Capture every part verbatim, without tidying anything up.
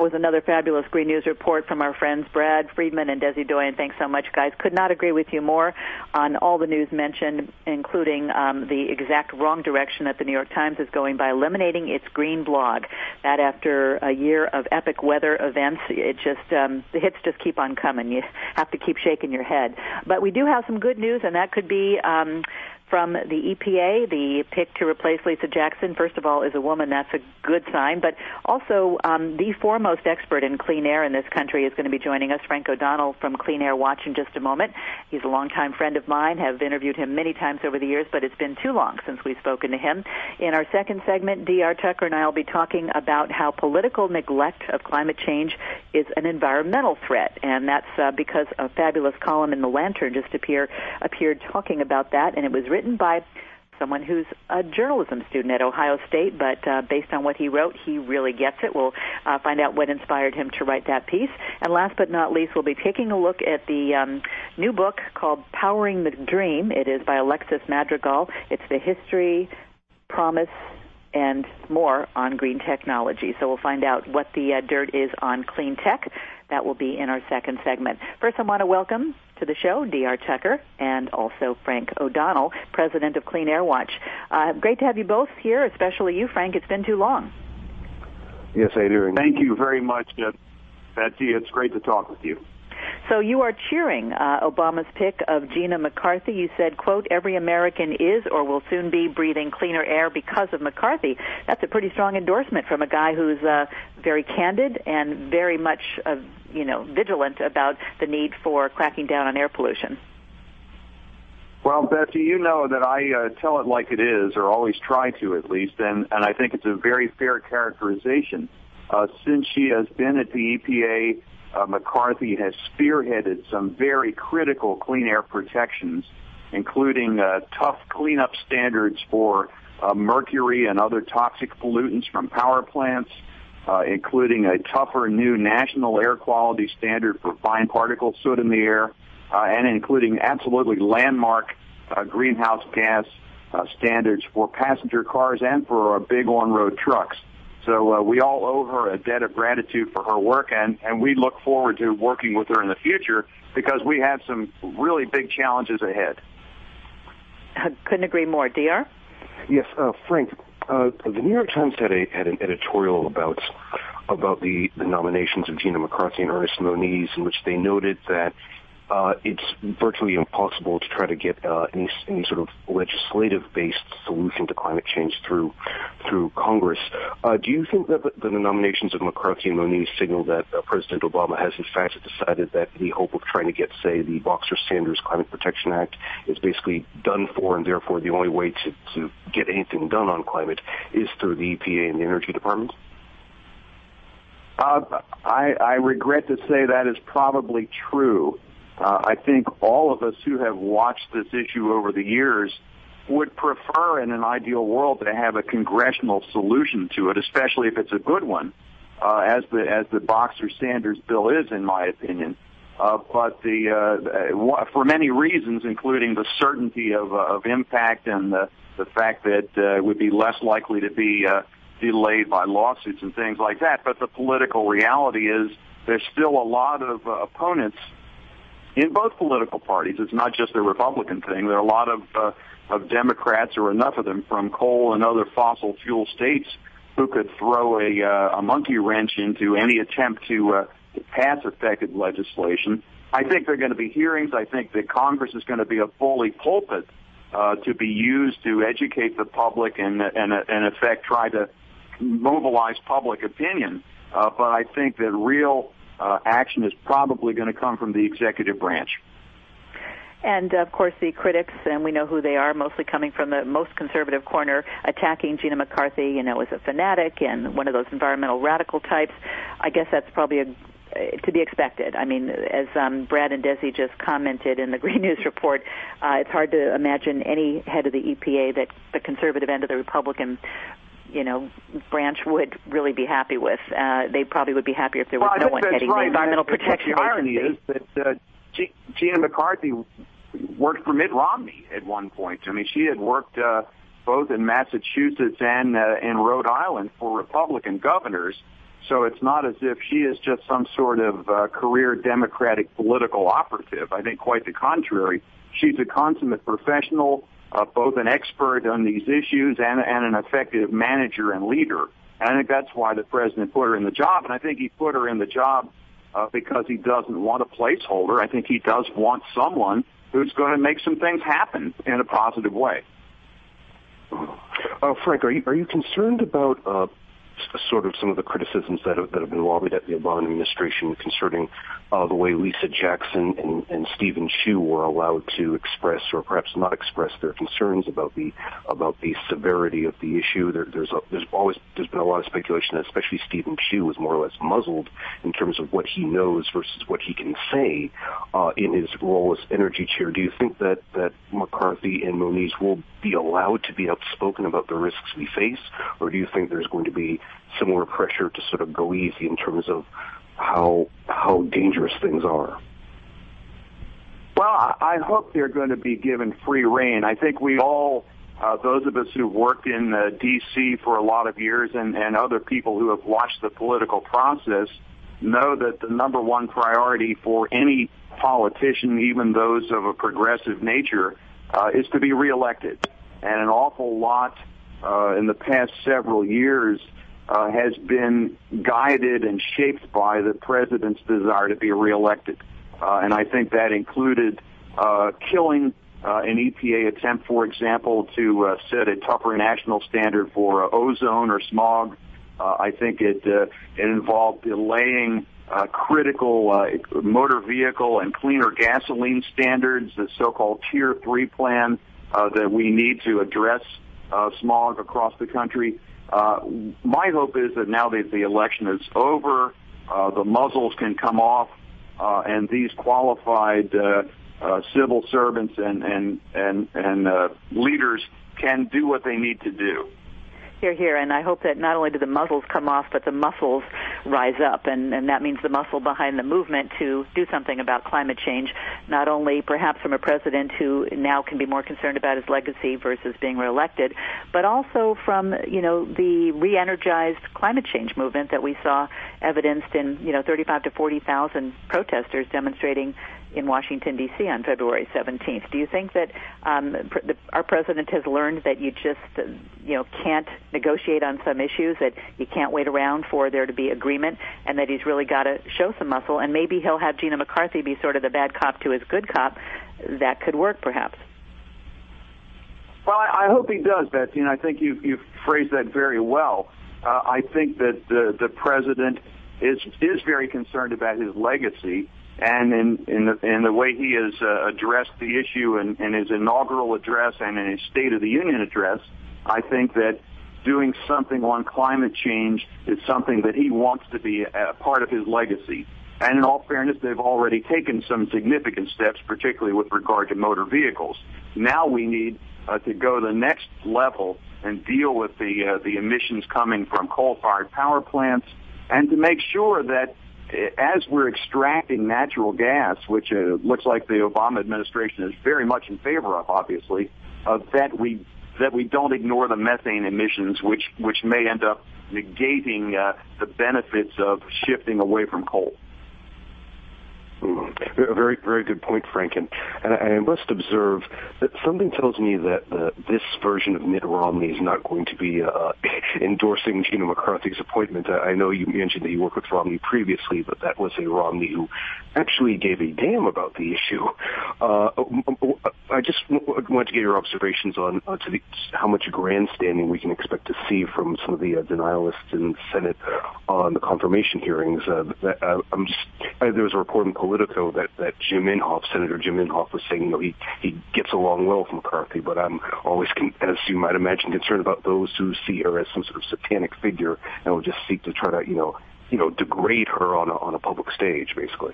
That was another fabulous Green News report from our friends Brad Friedman and Desi Doyen. Thanks so much, guys. Could not agree with you more on all the news mentioned, including um, the exact wrong direction that the New York Times is going by eliminating its green blog. That after a year of epic weather events, it just um, the hits just keep on coming. You have to keep shaking your head. But we do have some good news, and that could be um, from the E P A. The pick to replace Lisa Jackson, first of all, is a woman. That's a good sign. But also, um, the foremost expert in clean air in this country is going to be joining us, Frank O'Donnell from Clean Air Watch, in just a moment. He's a longtime friend of mine, have interviewed him many times over the years, but it's been too long since we've spoken to him. In our second segment, D R Tucker and I will be talking about how political neglect of climate change is an environmental threat, and that's uh, because a fabulous column in The Lantern just appear, appeared talking about that, and it was written by someone who's a journalism student at Ohio State, but uh, based on what he wrote, he really gets it. We'll uh, find out what inspired him to write that piece. And last but not least, we'll be taking a look at the um, new book called Powering the Dream. It is by Alexis Madrigal. It's the history, promise, and more on green technology. So we'll find out what the uh, dirt is on clean tech. That will be in our second segment. First, I want to welcome to the show D R Tucker and also Frank O'Donnell, president of Clean Air Watch. Uh, great to have you both here, especially you, Frank. It's been too long. Yes, I do. Thank you very much, uh, Betsy. It's great to talk with you. So you are cheering uh, Obama's pick of Gina McCarthy. You said, quote, every American is or will soon be breathing cleaner air because of McCarthy. That's a pretty strong endorsement from a guy who's uh, very candid and very much, uh, you know, vigilant about the need for cracking down on air pollution. Well, Betsy, you know that I uh, tell it like it is, or always try to at least, and, and I think it's a very fair characterization. Uh, since she has been at the E P A, Uh, McCarthy has spearheaded some very critical clean air protections, including uh, tough cleanup standards for uh, mercury and other toxic pollutants from power plants, uh, including a tougher new national air quality standard for fine particle soot in the air, uh, and including absolutely landmark uh, greenhouse gas uh, standards for passenger cars and for uh, big on-road trucks. So uh, we all owe her a debt of gratitude for her work, and, and we look forward to working with her in the future because we have some really big challenges ahead. I couldn't agree more. D R? Yes, uh, Frank, uh, the New York Times had a had an editorial about about the, the nominations of Gina McCarthy and Ernest Moniz, in which they noted that Uh, it's virtually impossible to try to get uh, any, any sort of legislative-based solution to climate change through through Congress. Uh, do you think that the, that the nominations of McCarthy and Moniz signal that uh, President Obama has in fact decided that the hope of trying to get, say, the Boxer-Sanders Climate Protection Act is basically done for, and therefore the only way to, to get anything done on climate is through the E P A and the Energy Department? Uh, I, I regret to say that is probably true. Uh, I think all of us who have watched this issue over the years would prefer in an ideal world to have a congressional solution to it, especially if it's a good one, uh, as the as the Boxer-Sanders bill is, in my opinion. Uh, but the uh, for many reasons, including the certainty of, uh, of impact and the, the fact that uh, it would be less likely to be uh, delayed by lawsuits and things like that. But the political reality is there's still a lot of uh, opponents in both political parties. It's not just a Republican thing. There are a lot of uh, of Democrats, or enough of them, from coal and other fossil fuel states who could throw a, uh, a monkey wrench into any attempt to, uh, to pass effective legislation. I think there are going to be hearings. I think that Congress is going to be a bully pulpit uh, to be used to educate the public and, and, and in effect, try to mobilize public opinion. Uh, but I think that real Uh, action is probably going to come from the executive branch. And, of course, the critics, and we know who they are, mostly coming from the most conservative corner, attacking Gina McCarthy, you know, as a fanatic and one of those environmental radical types. I guess that's probably a, to be expected. I mean, as um, Brad and Desi just commented in the Green News report, uh, it's hard to imagine any head of the E P A that the conservative end of the Republican you know, branch would really be happy with. Uh, they probably would be happier if there was well, no one heading right. the Environmental and Protection the irony Agency. is that uh, G- Gina McCarthy worked for Mitt Romney at one point. I mean, she had worked uh, both in Massachusetts and uh, in Rhode Island for Republican governors, So it's not as if she is just some sort of uh, career Democratic political operative. I think quite the contrary. She's a consummate professional, uh, both an expert on these issues and, and an effective manager and leader. And I think that's why the president put her in the job. And I think he put her in the job uh, because he doesn't want a placeholder. I think he does want someone who's going to make some things happen in a positive way. Uh, Frank, are you, are you concerned about uh, sort of some of the criticisms that have, that have been lobbied at the Obama administration concerning uh, the way Lisa Jackson and, and Stephen Chu were allowed to express, or perhaps not express, their concerns about the about the severity of the issue? There, there's a, there's always there's been a lot of speculation that especially Stephen Chu was more or less muzzled in terms of what he knows versus what he can say uh, in his role as energy chair. Do you think that that McCarthy and Moniz will be allowed to be outspoken about the risks we face, or do you think there's going to be similar pressure to sort of go easy in terms of how how dangerous things are? Well, I hope they're going to be given free rein. I think we all, uh, those of us who've worked in uh, D C for a lot of years and, and other people who have watched the political process, know that the number one priority for any politician, even those of a progressive nature, uh, is to be reelected. And an awful lot uh, in the past several years Uh, has been guided and shaped by the president's desire to be reelected. Uh, and I think that included uh, killing uh, an E P A attempt, for example, to uh, set a tougher national standard for uh, ozone or smog. Uh, I think it, uh, it involved delaying uh, critical uh, motor vehicle and cleaner gasoline standards, the so-called Tier three plan uh, that we need to address uh, smog across the country. Uh, my hope is that now that the election is over, uh, the muzzles can come off, uh, and these qualified uh, uh, civil servants and and and, and uh, leaders can do what they need to do. Here, here, and I hope that not only do the muzzles come off, but the muscles rise up, and, and that means the muscle behind the movement to do something about climate change, not only perhaps from a president who now can be more concerned about his legacy versus being reelected, but also from, you know, the re-energized climate change movement that we saw evidenced in, you know, thirty-five to forty thousand protesters demonstrating in Washington, D C on February seventeenth. Do you think that um, pr- the, our president has learned that you just, uh, you know, can't negotiate on some issues, that you can't wait around for there to be agreement, and that he's really got to show some muscle, and maybe he'll have Gina McCarthy be sort of the bad cop to his good cop? That could work, perhaps. Well, I, I hope he does, Betsy, and I think you've, you've phrased that very well. Uh, I think that the, the president is is very concerned about his legacy. And in, in, the, in the way he has uh, addressed the issue in, in his inaugural address and in his State of the Union address, I think that doing something on climate change is something that he wants to be a part of his legacy. And in all fairness, they've already taken some significant steps, particularly with regard to motor vehicles. Now we need uh, to go to the next level and deal with the uh, the emissions coming from coal-fired power plants, and to make sure that as we're extracting natural gas, which uh, looks like the Obama administration is very much in favor of, obviously, uh, that we that we don't ignore the methane emissions, which which may end up negating uh, the benefits of shifting away from coal. Mm. A very, very good point, Frank. And, and I, I must observe that something tells me that uh, this version of Mitt Romney is not going to be uh, endorsing Gina McCarthy's appointment. I, I know you mentioned that you worked with Romney previously, but that was a Romney who actually gave a damn about the issue. Uh, I just wanted to get your observations on uh, to the, how much grandstanding we can expect to see from some of the uh, denialists in the Senate on the confirmation hearings. Uh, that, uh, I'm just, uh, there was a report in Politico that, that Jim Inhofe, Senator Jim Inhofe, was saying, you know, he, he gets along well with McCarthy, but I'm always, con- as you might imagine, concerned about those who see her as some sort of satanic figure and will just seek to try to, you know, you know, degrade her on a, on a public stage, basically.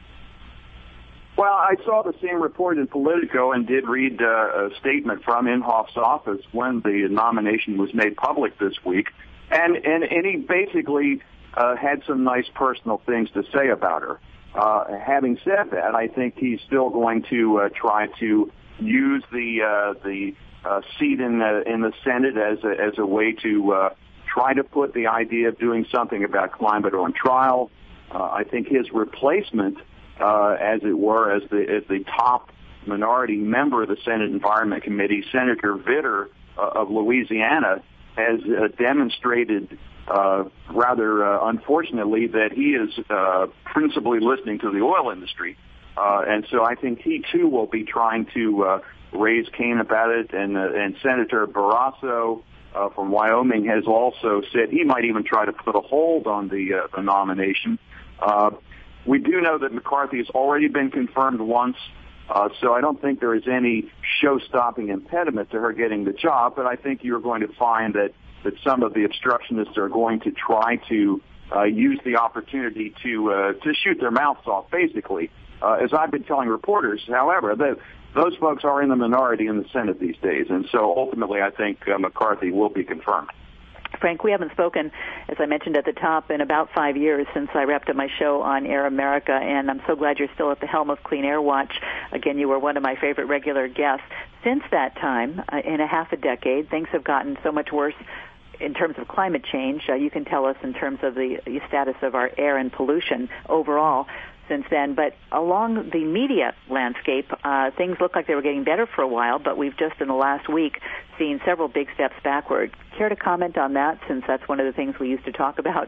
Well, I saw the same report in Politico and did read uh, a statement from Inhofe's office when the nomination was made public this week, and and, and he basically uh, had some nice personal things to say about her. Uh, having said that, I think he's still going to uh, try to use the uh, the uh, seat in the in the Senate as a, as a way to uh, try to put the idea of doing something about climate on trial. Uh, I think his replacement, uh, as it were, as the as the top minority member of the Senate Environment Committee, Senator Vitter uh, of Louisiana, has uh, demonstrated uh, rather uh, unfortunately that he is uh, principally listening to the oil industry. Uh, and so I think he, too, will be trying to uh, raise Cain about it. And, uh, and Senator Barrasso uh, from Wyoming has also said he might even try to put a hold on the, uh, the nomination. Uh, we do know that McCarthy has already been confirmed once. Uh, so I don't think there is any show-stopping impediment to her getting the job, but I think you're going to find that, that some of the obstructionists are going to try to uh, use the opportunity to uh, to shoot their mouths off, basically. Uh, as I've been telling reporters, however, that those folks are in the minority in the Senate these days, and so ultimately I think uh, McCarthy will be confirmed. Frank, we haven't spoken, as I mentioned at the top, in about five years since I wrapped up my show on Air America, and I'm so glad you're still at the helm of Clean Air Watch. Again, you were one of my favorite regular guests. Since that time, uh, in a half a decade, things have gotten so much worse in terms of climate change. Uh, you can tell us in terms of the, the status of our air and pollution overall since then. But along the media landscape, uh, things look like they were getting better for a while, but we've just in the last week seen several big steps backward. Care to comment on that, since that's one of the things we used to talk about?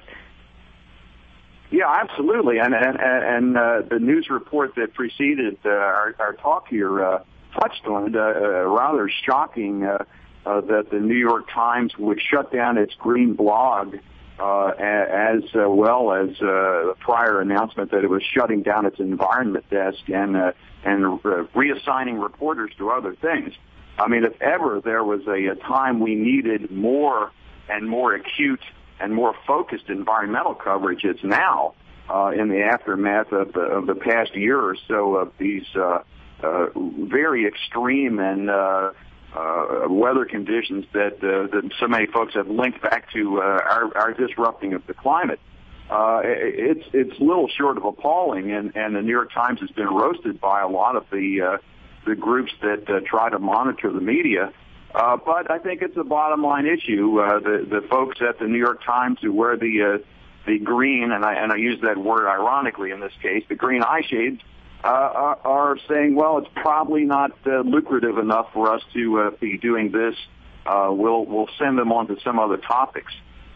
Yeah, absolutely. And and, and uh, the news report that preceded uh, our, our talk here uh, touched on it. Uh, uh, rather shocking uh, uh, that the New York Times would shut down its green blog, uh, as uh, well as uh, the prior announcement that it was shutting down its environment desk and uh, and uh, reassigning reporters to other things. I mean, if ever there was a, a time we needed more and more acute and more focused environmental coverage, it's now uh, in the aftermath of the, of the past year or so of these uh, uh, very extreme and uh, uh, weather conditions that, uh, that so many folks have linked back to uh, our, our disrupting of the climate. Uh, it's it's little short of appalling, and, and the New York Times has been roasted by a lot of the uh, the groups that uh, try to monitor the media. Uh, but I think it's a bottom line issue. Uh, the, the folks at the New York Times who wear the, uh, the green, and I, and I use that word ironically in this case, the green eye shades, uh, are, are saying, well, it's probably not uh, lucrative enough for us to uh, be doing this. Uh, we'll, we'll send them on to some other topics.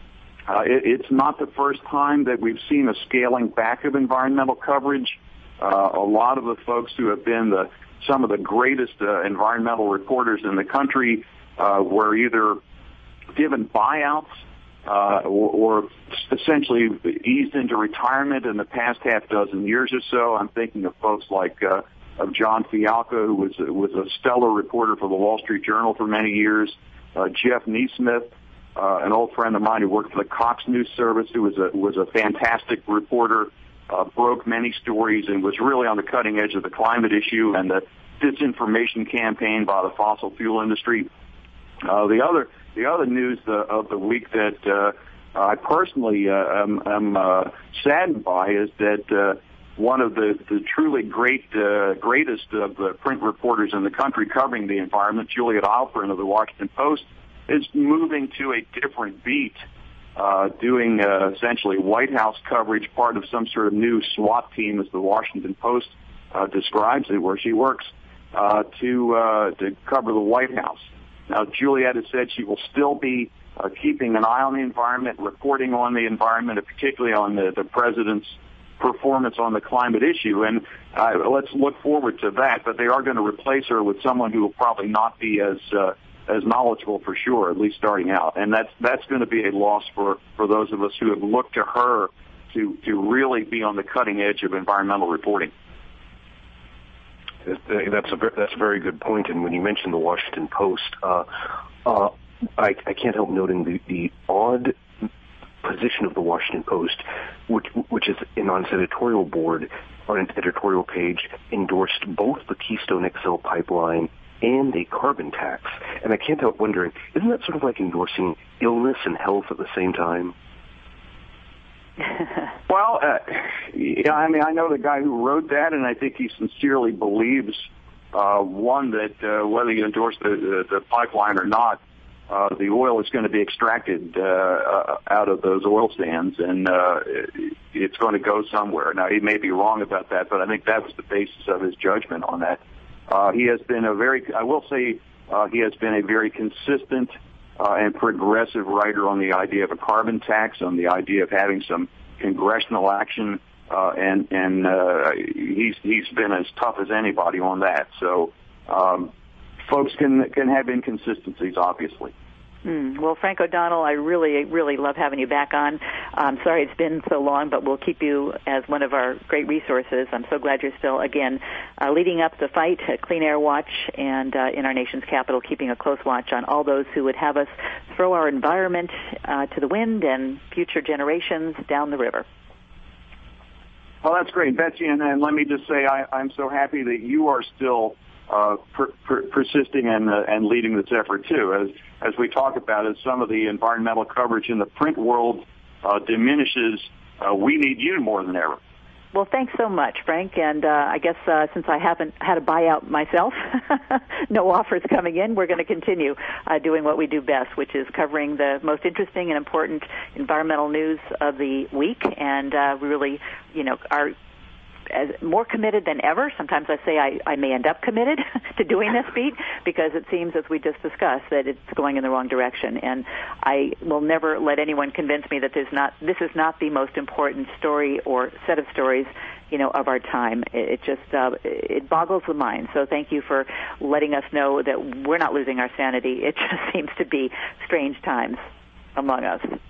Uh, it, it's not the first time that we've seen a scaling back of environmental coverage. Uh, a lot of the folks who have been the some of the greatest uh, environmental reporters in the country uh, were either given buyouts uh, or, or essentially eased into retirement in the past half dozen years or so. I'm thinking of folks like uh, of John Fialka, who was was a stellar reporter for the Wall Street Journal for many years. Uh, Jeff Neesmith, uh, an old friend of mine who worked for the Cox News Service, who was a was a fantastic reporter. Uh, broke many stories and was really on the cutting edge of the climate issue and the disinformation campaign by the fossil fuel industry. Uh, the other the other news uh, of the week that uh, I personally uh, am, am uh, saddened by is that uh, one of the, the truly great uh, greatest of the print reporters in the country covering the environment, Juliet Eilperin of the Washington Post, is moving to a different beat. Uh, doing uh, essentially White House coverage, part of some sort of new SWAT team, as the Washington Post uh, describes it, where she works uh, to uh, to cover the White House. Now, Juliet has said she will still be uh, keeping an eye on the environment, reporting on the environment, and particularly on the, the president's performance on the climate issue. And uh, let's look forward to that. But they are going to replace her with someone who will probably not be as uh, as knowledgeable for sure, at least starting out. And that's that's going to be a loss for, for those of us who have looked to her to, to really be on the cutting edge of environmental reporting. That's a, that's a very good point. And when you mentioned the Washington Post, uh, uh, I, I can't help noting the, the odd position of the Washington Post, which, which is on its editorial board, on its editorial page, endorsed both the Keystone X L pipeline and a carbon tax. And I can't help wondering, isn't that sort of like endorsing illness and health at the same time? Well, uh, yeah, I mean, I know the guy who wrote that, and I think he sincerely believes, uh, one, that uh, whether you endorse the, the, the pipeline or not, uh, the oil is going to be extracted uh, uh, out of those oil sands, and uh, it's going to go somewhere. Now, he may be wrong about that, but I think that was the basis of his judgment on that. Uh, he has been a very, I will say, uh, he has been a very consistent uh, and progressive writer on the idea of a carbon tax, on the idea of having some congressional action, uh, and and uh, he's he's been as tough as anybody on that. So. Um, Folks can can have inconsistencies, obviously. Mm. Well, Frank O'Donnell, I really, really love having you back on. I'm sorry it's been so long, but we'll keep you as one of our great resources. I'm so glad you're still, again, uh, leading up the fight at Clean Air Watch and uh, in our nation's capital, keeping a close watch on all those who would have us throw our environment uh, to the wind and future generations down the river. Well, that's great, Betsy, and, and let me just say I, I'm so happy that you are still Uh, per, per, persisting and uh, and leading this effort too. As as we talk about, as some of the environmental coverage in the print world uh, diminishes, uh, we need you more than ever. Well, thanks so much, Frank. And uh, I guess uh, since I haven't had a buyout myself, no offers coming in, we're going to continue uh, doing what we do best, which is covering the most interesting and important environmental news of the week. And uh, we really, you know, are as more committed than ever. Sometimes I say I, I may end up committed to doing this beat because it seems, as we just discussed, that it's going in the wrong direction. And I will never let anyone convince me that there's not, this is not the most important story or set of stories, you know, of our time. It, it just, uh, it boggles the mind. So thank you for letting us know that we're not losing our sanity. It just seems to be strange times among us.